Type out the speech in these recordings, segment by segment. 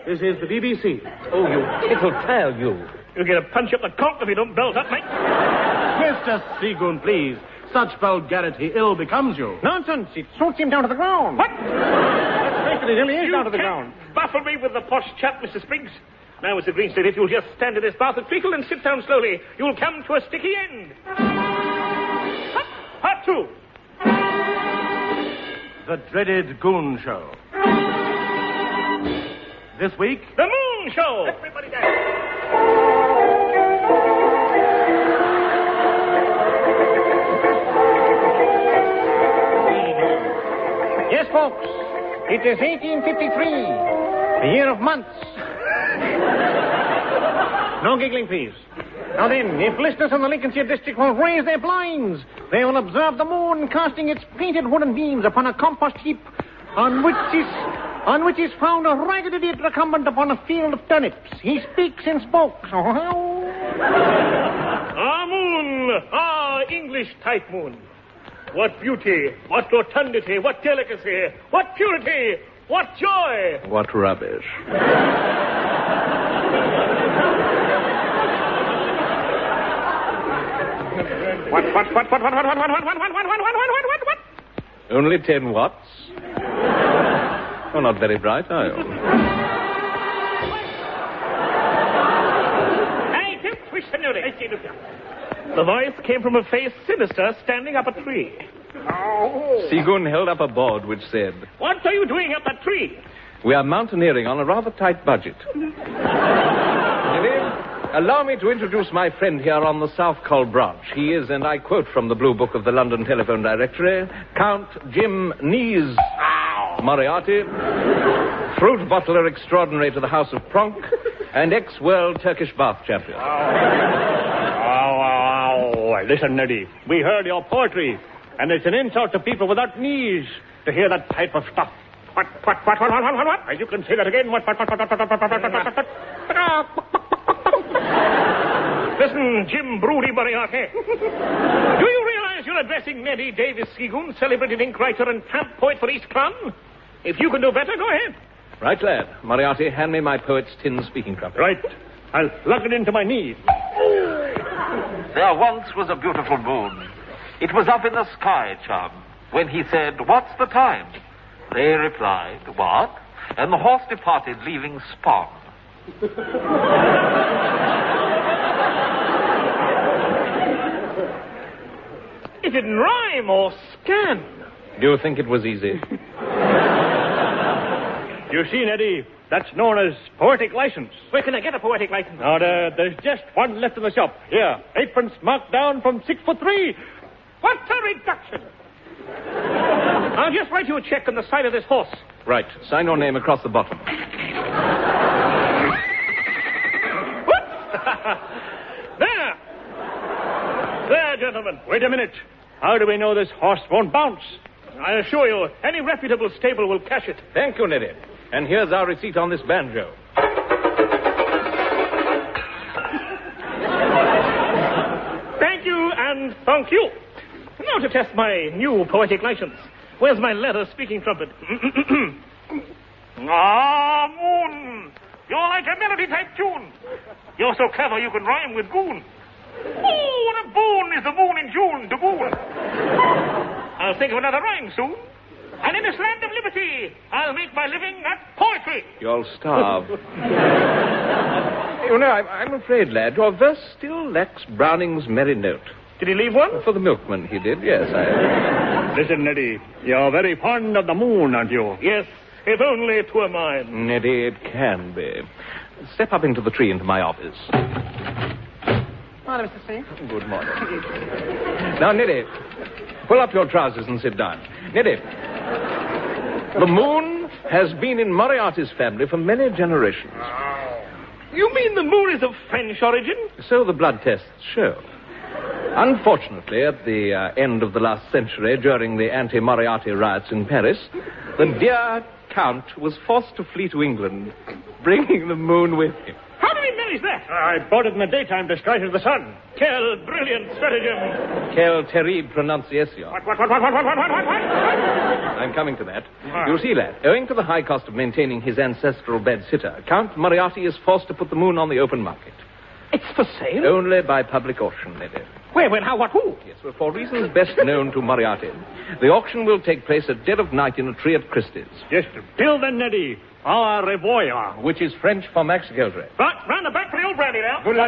This is the BBC. Oh, you tittle-tale, you. You'll get a punch up the cock if you don't belt up, mate. Mr. Seagoon, please. Such vulgarity ill becomes you. Nonsense. It suits him down to the ground. What? Let's face it, he really is down to the ground. Baffle me with the posh chap, Mr. Spriggs. Now, Mr. Greenstead, if you'll just stand in this bath and treacle and sit down slowly, you'll come to a sticky end. Part 2. The dreaded Goon Show. This week, The Moon Show. Everybody down. Yes, folks. It is 1853. The year of months. No giggling, please. Now then, if listeners in the Lincolnshire district will raise their blinds, they will observe the moon casting its painted wooden beams upon a compost heap on which is found a ragged idiot recumbent upon a field of turnips. He speaks in spokes. Ah, moon. Ah, English type moon. What beauty, what rotundity, what delicacy, what purity, what joy. What rubbish. What? Only 10 watts? Oh, not very bright, are you? Hey, Tim, twist the note. The voice came from a face sinister standing up a tree. Seagoon held up a board which said, What are you doing up that tree? "We are mountaineering on a rather tight budget." Allow me to introduce my friend here on the South Col branch. He is, and I quote from the Blue Book of the London Telephone Directory, Count Jim Knees Moriarty, fruit bottler extraordinary to the House of Pronk, and ex-world Turkish bath champion. Listen, Neddy, we heard your poetry, and it's an insult to people without knees to hear that type of stuff. What? You can say that again. What? Listen, Jim Broody Moriarty. Do you realize you're addressing Neddy Davis Seagoon, celebrated ink writer and camp poet for East Clun? If you can do better, go ahead. Right, lad. Moriarty, hand me my poet's tin speaking trumpet. Right. I'll plug it into my knee. There once was a beautiful moon. It was up in the sky, chum. When he said, "What's the time?" They replied, "What?" And the horse departed, leaving Spawn. It didn't rhyme or scan. Do you think it was easy? You see, Neddy, that's known as poetic license. Where can I get a poetic license? Now, there's just one left in the shop. Here, aprons marked down from 6 for 3. What a reduction! I'll just write you a check on the side of this horse. Right. Sign your name across the bottom. What? There, gentlemen. Wait a minute. How do we know this horse won't bounce? I assure you, any reputable stable will cash it. Thank you, Neddy. And here's our receipt on this banjo. Thank you and thank you. Now to test my new poetic license. Where's my leather speaking trumpet? Ah, moon. You're like a melody-type tune. You're so clever you can rhyme with goon. Oh, the boon is the moon in June, the goon. I'll think of another rhyme soon. And in this land of liberty, I'll make my living at poetry. You'll starve. You know, I'm afraid, lad, your verse still lacks Browning's merry note. Did he leave one? For the milkman, he did, yes. Listen, Neddy, you're very fond of the moon, aren't you? Yes, if only it were mine. Neddy, it can be. Step up into the tree into my office. Morning, Mr. Steve. Good morning. Now, Neddy, pull up your trousers and sit down. Neddy, the moon has been in Moriarty's family for many generations. You mean the moon is of French origin? So the blood tests show. Unfortunately, at the end of the last century, during the anti-Moriarty riots in Paris, the dear Count was forced to flee to England, bringing the moon with him. How did he manage is that? I bought it in the daytime disguised as the sun. Quel brilliant stratagem. Quelle terrible pronunciation. What? I'm coming to that. You see, lad, owing to the high cost of maintaining his ancestral bed sitter, Count Moriarty is forced to put the moon on the open market. It's for sale? Only by public auction, lady. Where, when, how, what, who? Yes, well, for reasons best known to Moriarty. The auction will take place at dead of night in a tree at Christie's. Just till then, Neddy. Au revoir. Which is French for Max Geldray. Right, round the back for the old brandy now. Good luck.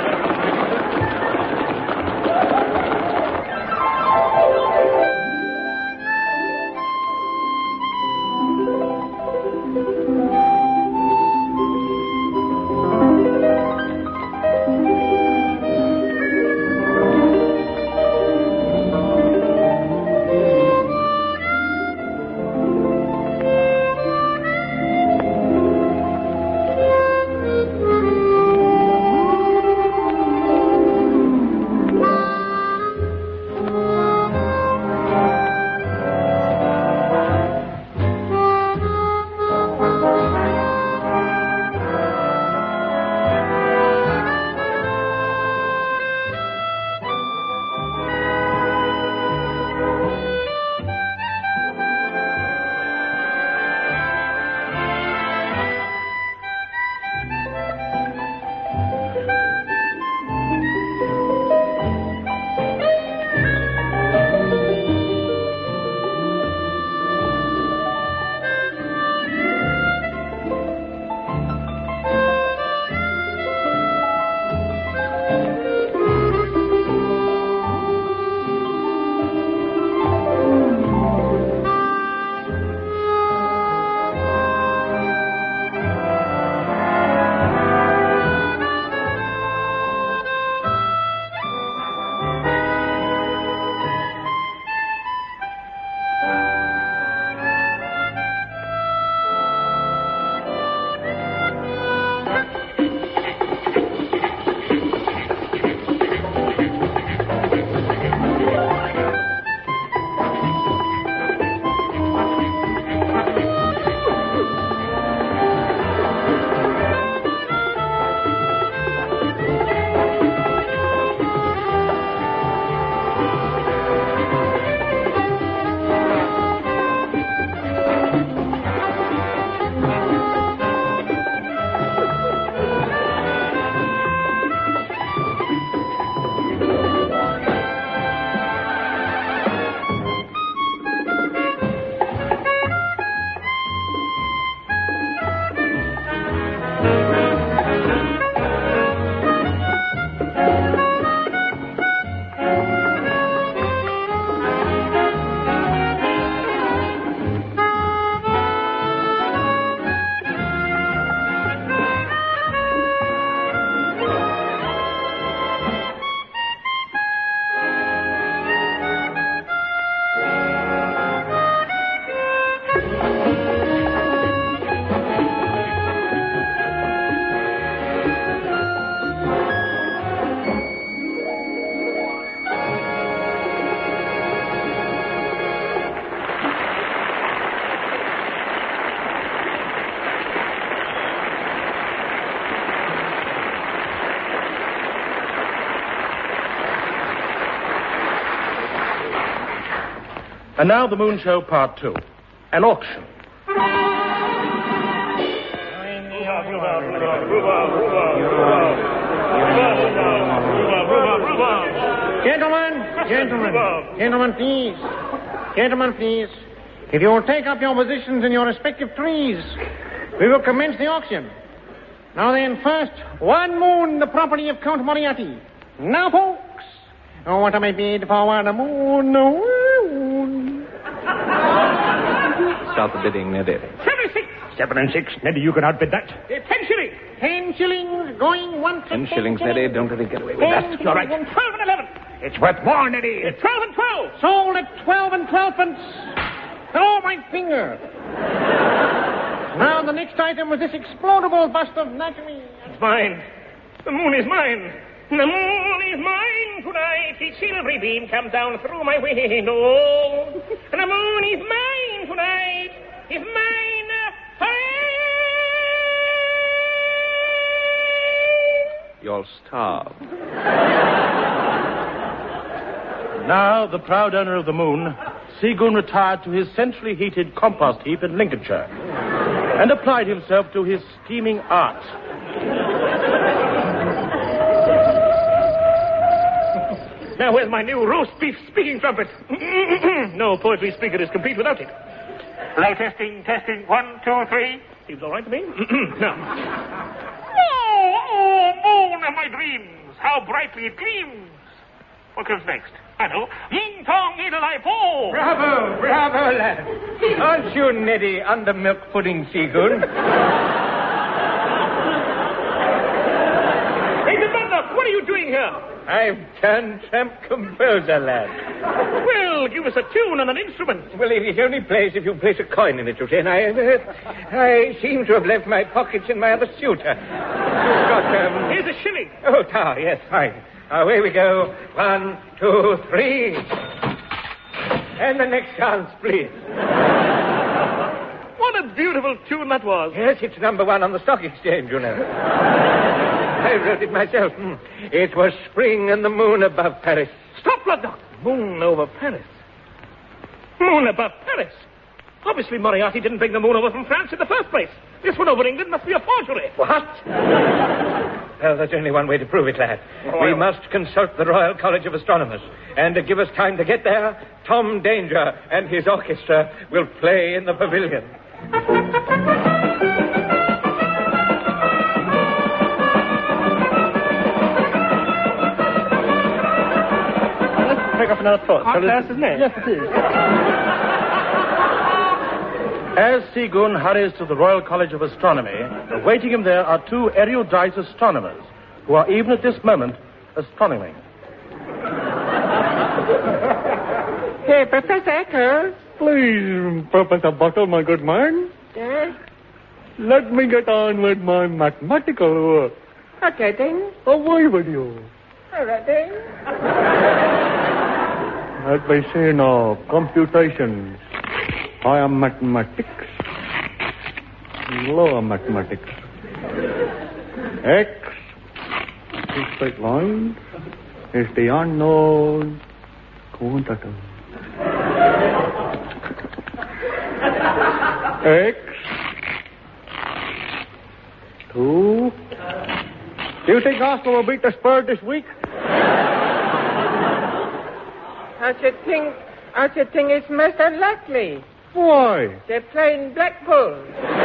And now the Moon Show Part 2. An auction. Gentlemen, please. If you will take up your positions in your respective trees, we will commence the auction. Now then, first, one moon, the property of Count Moriarty. Now, folks, what am I bid for one moon? Start the bidding, Neddy. 76. 7 and 6. Neddy, you can outbid that. 10 shillings. 10 shillings going once. 10 shillings, Neddy. Don't let it get away with that. You're right. 12 and 11. It's worth more, Neddy. 12 and 12. Sold at 12 and 12 pence. Oh, my finger. Now, the next item was this explodable bust of Naomi. It's mine. The moon is mine. The moon is mine tonight. Its silvery beam comes down through my window. And the moon is mine tonight. Is mine. all starved. Now, the proud owner of the moon, Seagoon retired to his centrally heated compost heap in Lincolnshire and applied himself to his scheming art. Now, where's my new roast beef speaking trumpet? No poetry speaker is complete without it. Play testing. 1, 2, 3. Seems all right to me. Now. Oh, moon of my dreams, how brightly it gleams. What comes next? I know. Ying tong eat I po. Bravo, lad. Aren't you Neddy under milk pudding, Seagoon? Hey, the butler, what are you doing here? I've turned tramp composer, lad. Well, give us a tune and an instrument. Well, it only plays if you place a coin in it, you see, and I seem to have left my pockets in my other suit. You've got, Here's a shilling. Oh, tar, yes, fine. Away we go. 1, 2, 3. And the next chance, please. What a beautiful tune that was. Yes, it's number 1 on the stock exchange, you know. I wrote it myself. It was spring and the moon above Paris. Stop, Bloodnut. Moon over Paris. Moon above Paris? Obviously, Moriarty didn't bring the moon over from France in the first place. This one over England must be a forgery. What? Well, there's only one way to prove it, lad. We must consult the Royal College of Astronomers. And to give us time to get there, Tom Danger and his orchestra will play in the pavilion. Let's pick up another thought. Hot glass, isn't it? Yes, it is. As Seagoon hurries to the Royal College of Astronomy, awaiting him there are 2 erudite astronomers who are even at this moment astronoming. Hey, Professor Eccles. Please, Professor Buttle, my good man. Yes? Let me get on with my mathematical work. Okay, then. Away with you. All right, then. Let me see now. Computations. Higher mathematics. Lower mathematics. X is straight lines. Is the unknown quantity. X. 2. Do you think Arsenal will beat the Spurs this week? I should think it's most unlikely. Why? They're playing Blackpool.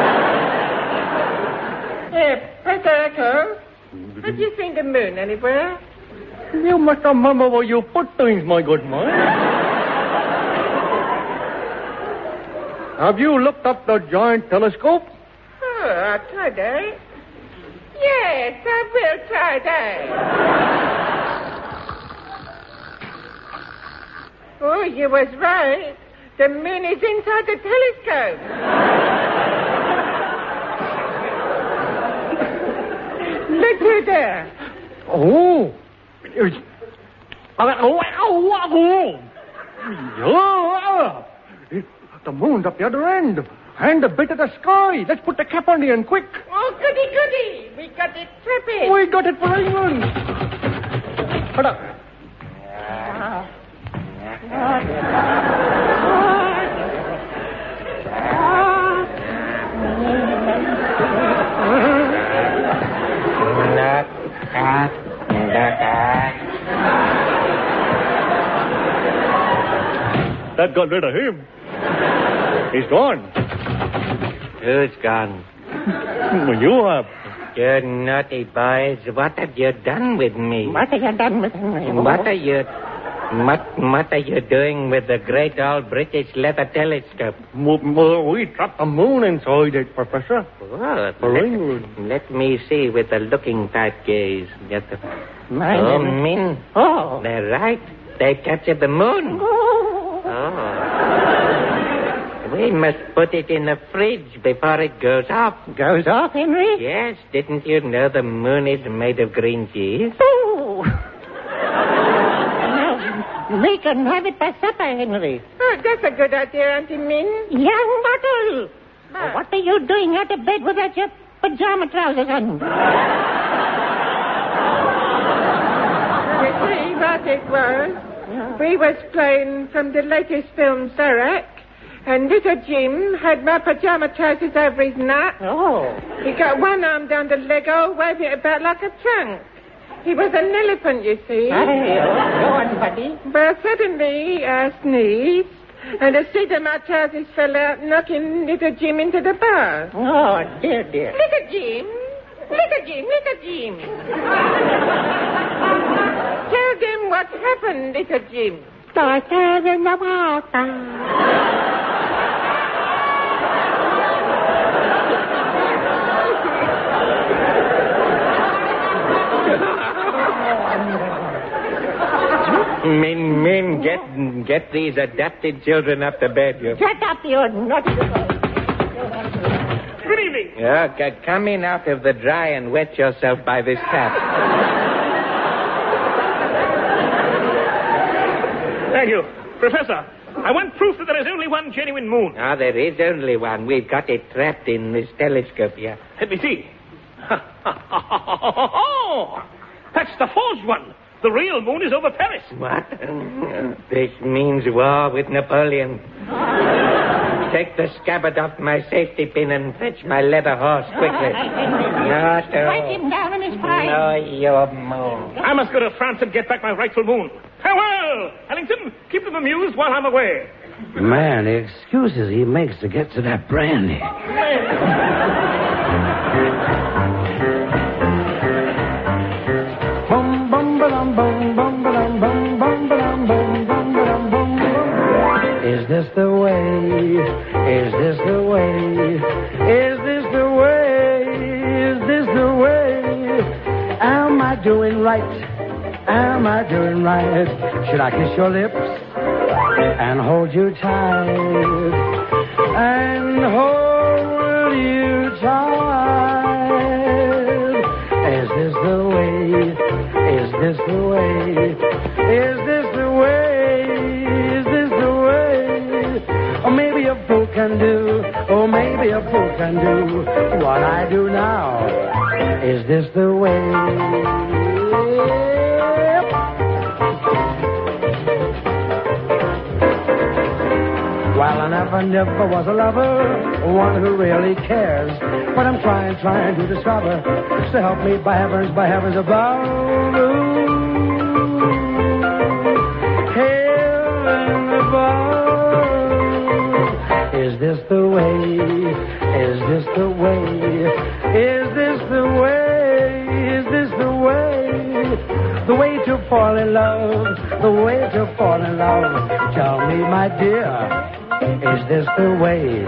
Hey, Professor Eccles. Have you seen the moon anywhere? You must remember where you put things, my good man. Have you looked up the giant telescope? Oh, I'll try that. Yes, I will try that. Oh, you was right. The moon is inside the telescope. Look who there. Oh. The moon's up the other end. And a bit of the sky. Let's put the cap on the end, quick. Oh, goody. We got it tripping. We got it for England. Hold up. That got rid of him. He's gone. Who's gone? Well, you have. You naughty boys. What have you done with me? What have you done with me? What are you doing with the great all-British leather telescope? We trapped the moon inside it, Professor. What? For England. Let me see with the looking-type gaze. Min. Oh. They're right. They captured the moon. Oh. We must put it in the fridge before it goes off. Goes off, Henry? Yes. Didn't you know the moon is made of green cheese? Oh. We can have it by supper, Henry. Oh, that's a good idea, Auntie Min. Young Bottle. What are you doing out of bed without your pajama trousers on? see what it was? We was playing from the latest film, Serac, and little Jim had my pajama trousers over his neck. Oh. He got one arm down the Lego, waving it about like a trunk. He was an elephant, you see. Hey, go on, buddy. But suddenly I sneezed, and a seat of my trousers fell out, knocking little Jim into the bar. Oh, dear. Little Jim. Tell them what happened, little Jim. Started in the water. Men, get these adopted children up to bed. Shut up, you naughty boy. Good evening. Come in out of the dry and wet yourself by this tap. Thank you. Professor, I want proof that there is only one genuine moon. Ah, there is only one. We've got it trapped in this telescope here. Let me see. That's the forged one. The real moon is over Paris. What? This means war with Napoleon. Take the scabbard off my safety pin and fetch my leather horse quickly. Strike him down in his pride. No, your moon. I must go to France and get back my rightful moon. Farewell! Ellington, keep them amused while I'm away. Man, the excuses he makes to get to that brandy. Bum bum ba-dum bum bum ba-dum bum bum ba-dum bum bum ba-dum bum bum. Is this the way? Is this the way? Is this the way? Is this the way? Am I doing right? Am I doing right? Should I kiss your lips and hold you tight? And hold you tight. Is this the way? Is this the way? Is this the way? Is this the way? Or maybe a fool can do. Oh, maybe a fool can do what I do now. Is this the way? Well, I never was a lover, one who really cares. But I'm trying to discover, so help me by heavens above. Heaven above. Is this the way? Is this the way? Is this the way? Is this the way? The way to fall in love, the way to fall in love. Tell me, my dear, is this the way?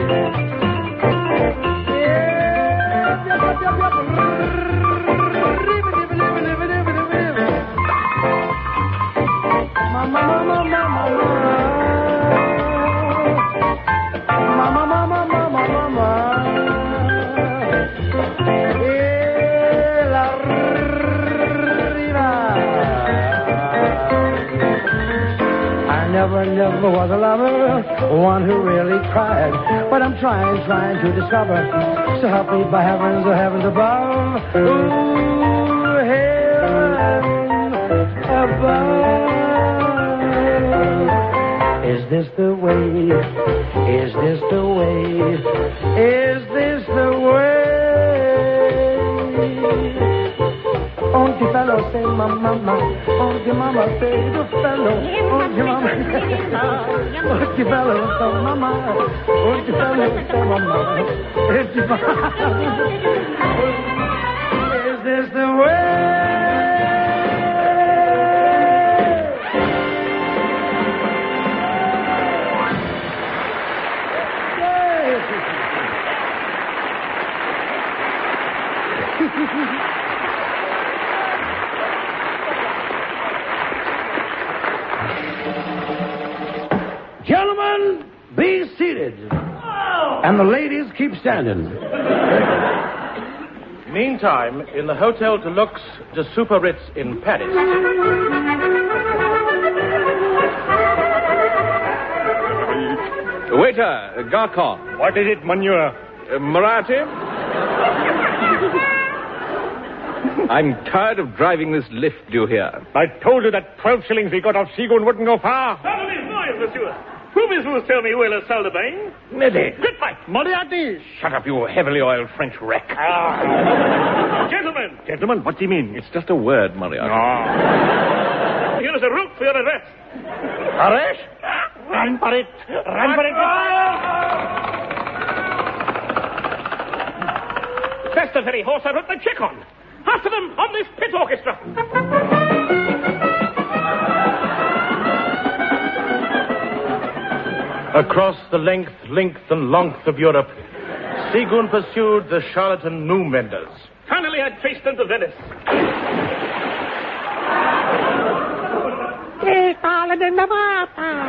Never was a lover, one who really cried. But I'm trying to discover, so help me by heavens above. Ooh, heaven above. Is this the way? Is this the way? Is this the way? Only fellow say mama, only mama say the fellow, only mama, only fellow say mama, only fellow say mama, is this the way? Gentlemen, be seated. And the ladies keep standing. Meantime, in the Hotel Deluxe de Super Ritz in Paris. Waiter, Garcon. What is it, Monsieur? Marathi? I'm tired of driving this lift, do you hear? I told you that 12 shillings we got off Seagoon wouldn't go far. Pardon me, noise, monsieur. Pouvez-vous tell me where la salle de bain? Neddy. Goodbye. Moriarty! Shut up, you heavily oiled French wreck. Gentlemen. Gentlemen, what do you mean? It's just a word, Moriarty. Here is a route for your arrest. Arrest? Run for it. Run for it. That's the very horse I wrote the check on. After them on this pit orchestra. Across the length, and length of Europe, Seagoon pursued the charlatan noom vendors. Finally, I traced them to Venice. They're falling in the water.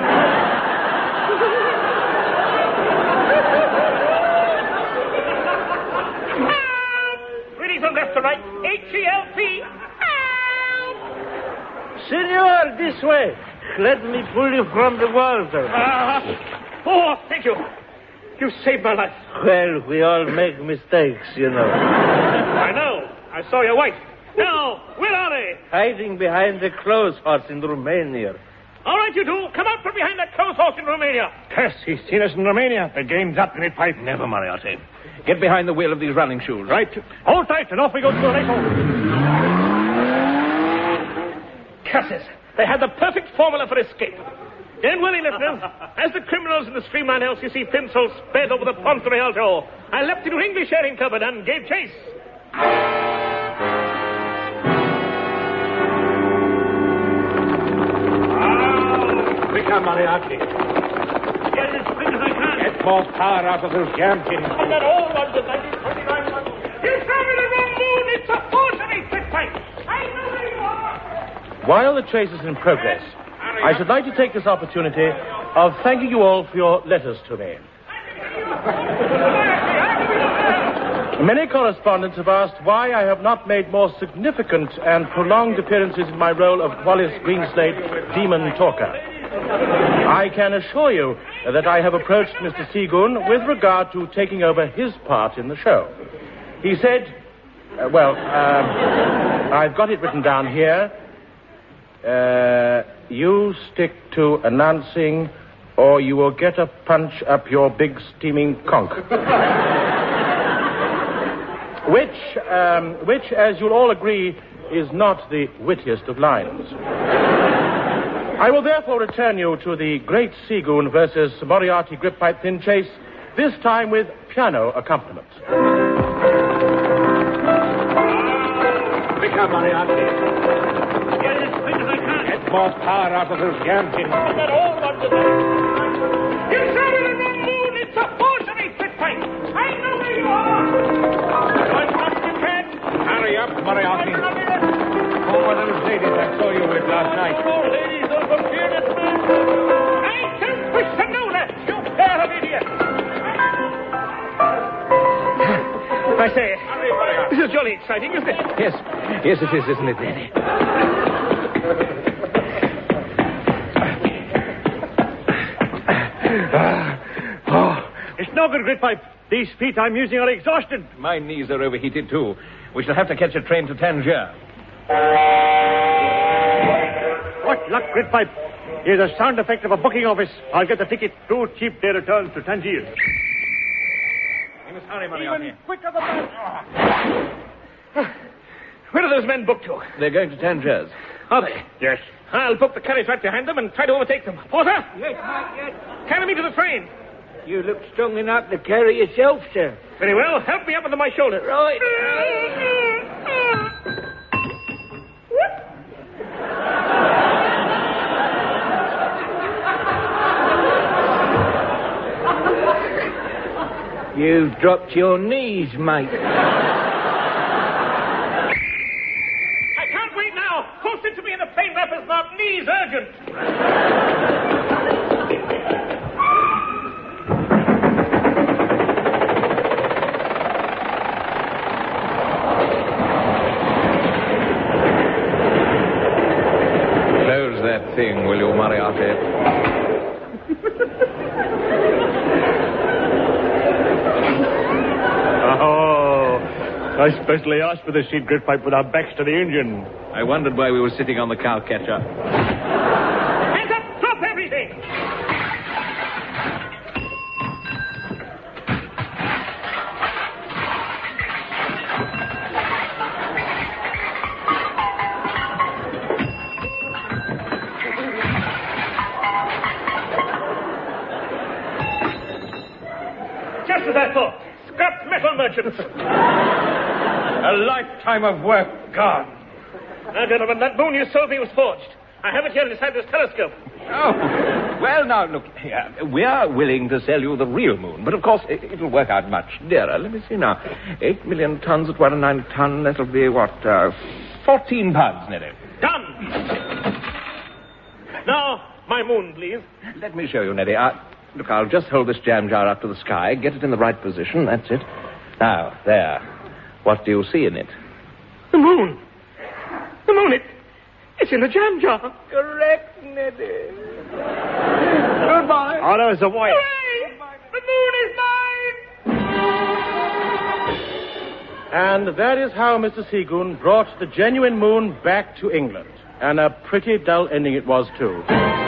Ready from left to right. H-E-L-P. Senor, this way. Let me pull you from the water. Oh, thank you. You saved my life. Well, we all make mistakes, you know. I know. I saw your wife. Now, where are they? Hiding behind the clothes horse in Romania. All right, you two. Come out from behind that clothes horse in Romania. Curse, he's seen us in Romania. The game's up, Great Pipe. Never, Moriarty. Get behind the wheel of these running shoes. Right. Hold tight, and off we go to the racehorse. Curses. They had the perfect formula for escape. Don't worry, listeners. As the criminals in the streamline LCC pencil sped over the Ponte Rialto, I leapt into English airing cupboard and gave chase. Quicker, Moriarty. Get as quick as I can. Get more power out of those jam tins. I got all ones at 1929 ones. You show me the wrong moon. It's a forgery, Fitpipe. I know where you are. While the chase is in progress, I should like to take this opportunity of thanking you all for your letters to me. Many correspondents have asked why I have not made more significant and prolonged appearances in my role of Wallace Greenslade, Demon Talker. I can assure you that I have approached Mr. Seagoon with regard to taking over his part in the show. He said, I've got it written down here. You stick to announcing, or you will get a punch up your big steaming conch. Which, as you'll all agree, is not the wittiest of lines. I will therefore return you to the Great Seagoon versus Moriarty Grippipe Thin Chase, this time with piano accompaniment. Quicker, Moriarty. Get as quick as I can. Get more power out of those jam tins. I got all ones at 1929. You show me the wrong moon. It's a forgery, Fitpipe. I know where you are. Hurry up, Moriarty. Oh, one of those ladies I saw you with last night. Oh, ladies, those were fearless men. I don't wish to know that, you pair of idiots. I say, this is jolly exciting, isn't it? Yes, it is, isn't it, Daddy? It's no good, Gritpipe. These feet I'm using are exhausted. My knees are overheated, too. We shall have to catch a train to Tangier. What luck, Gritpipe. Here's a sound effect of a booking office. I'll get the ticket. 2 cheap day returns to Tangier. You must hurry, Moriarty. Even quicker than that. Where are those men booked to? They're going to Tangiers. Are they? Yes. I'll book the carriage right behind them and try to overtake them. Porter? Yes, Mike, yes. Carry me to the train. You look strong enough to carry yourself, sir. Very well. Help me up onto my shoulder. Right. You've dropped your knees, mate. I can't wait now. Post it to me in a plain wrapper's marked knees urgent. Close that thing, will you, Moriarty? I specially asked for the seat, Gridpipe, with our backs to the engine. I wondered why we were sitting on the cowcatcher. Hands up! Drop everything! Just as I thought. Scrap metal merchants. A lifetime of work gone. Now, gentlemen, that moon you sold me was forged. I have it here inside this telescope. Oh, well, now, look here. We are willing to sell you the real moon, but of course it'll work out much dearer. Let me see now. 8 million tons at 1.9 a ton. That'll be, what, 14 pounds, Neddy. Done! Now, my moon, please. Let me show you, Neddy. Look, I'll just hold this jam jar up to the sky, get it in the right position. That's it. Now, there. What do you see in it? The moon. The moon, it's in a jam jar. Correct, Neddy. Goodbye. Oh, there's the wire. Hooray! The moon is mine! And that is how Mr. Seagoon brought the genuine moon back to England. And a pretty dull ending it was, too.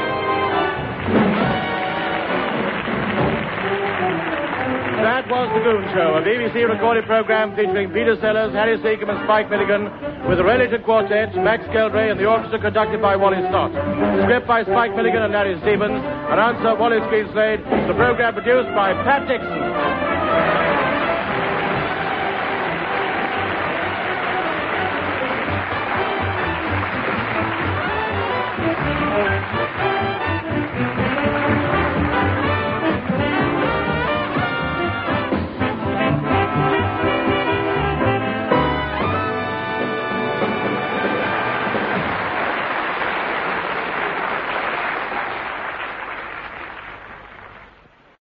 That was The Goon Show, a BBC recorded program featuring Peter Sellers, Harry Seacombe and Spike Milligan, with the Related Quartet, Max Geldray, and the orchestra conducted by Wally Stott. Script by Spike Milligan and Larry Stevens. Announcer Wallace Greenslade. The program produced by Pat Dixon.